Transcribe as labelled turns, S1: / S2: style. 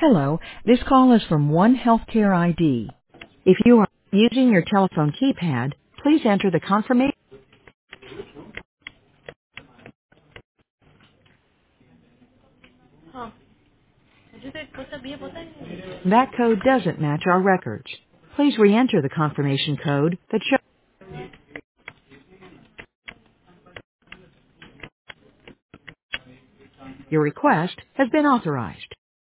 S1: Hello, this call is from One Healthcare ID. If you are using your telephone keypad, please enter the confirmation.
S2: हाँ मुझे तो एक पता भी है पता नहीं
S1: That code doesn't match our records. Please re-enter the confirmation code that shows your request has been authorized.